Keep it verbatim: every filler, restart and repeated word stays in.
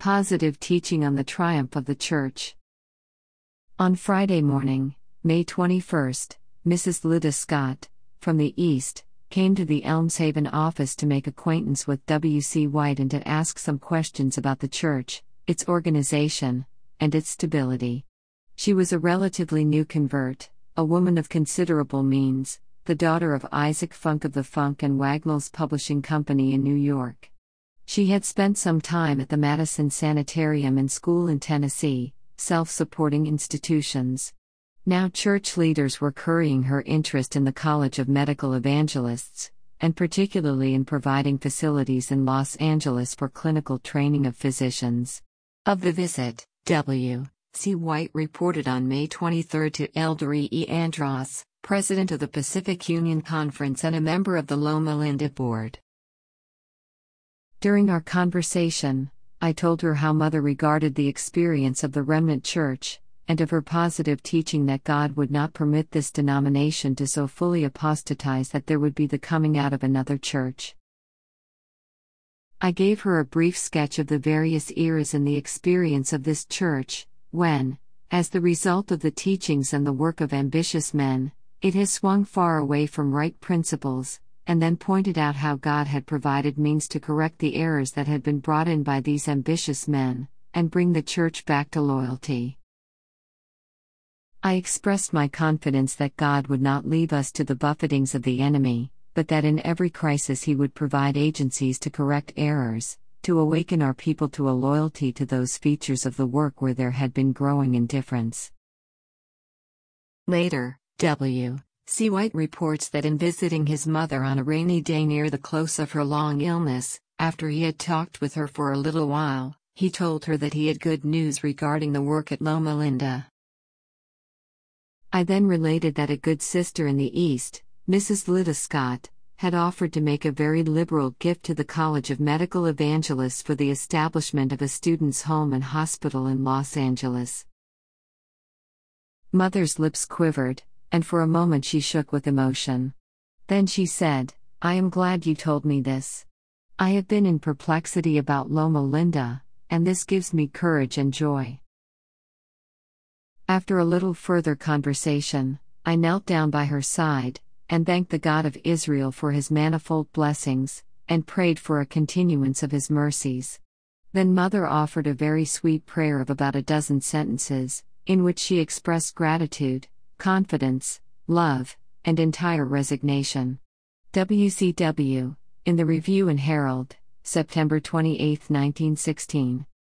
Positive teaching on the triumph of the Church. On Friday morning, May twenty-first, Missus Lyda Scott, from the East, came to the Elmshaven office to make acquaintance with W C White and to ask some questions about the Church, its organization, and its stability. She was a relatively new convert, a woman of considerable means, the daughter of Isaac Funk of the Funk and Wagnalls Publishing Company in New York. She had spent some time at the Madison Sanitarium and School in Tennessee, self-supporting institutions. Now church leaders were currying her interest in the College of Medical Evangelists, and particularly in providing facilities in Los Angeles for clinical training of physicians. Of the visit, W C White reported on May twenty-third to Elder E. Andros, president of the Pacific Union Conference and a member of the Loma Linda Board. During our conversation, I told her how Mother regarded the experience of the remnant church, and of her positive teaching that God would not permit this denomination to so fully apostatize that there would be the coming out of another church. I gave her a brief sketch of the various eras in the experience of this church, when, as the result of the teachings and the work of ambitious men, it has swung far away from right principles, and then pointed out how God had provided means to correct the errors that had been brought in by these ambitious men, and bring the church back to loyalty. I expressed my confidence that God would not leave us to the buffetings of the enemy, but that in every crisis He would provide agencies to correct errors, to awaken our people to a loyalty to those features of the work where there had been growing indifference. Later, W C White reports that in visiting his mother on a rainy day near the close of her long illness, after he had talked with her for a little while, he told her that he had good news regarding the work at Loma Linda. I then related that a good sister in the East, Missus Lyda Scott, had offered to make a very liberal gift to the College of Medical Evangelists for the establishment of a student's home and hospital in Los Angeles. Mother's lips quivered, and for a moment she shook with emotion. Then she said, "I am glad you told me this. I have been in perplexity about Loma Linda, and this gives me courage and joy." After a little further conversation, I knelt down by her side, and thanked the God of Israel for His manifold blessings, and prayed for a continuance of His mercies. Then Mother offered a very sweet prayer of about a dozen sentences, in which she expressed gratitude, confidence, love, and entire resignation. W C W, in the Review and Herald, September twenty-eighth, nineteen sixteen.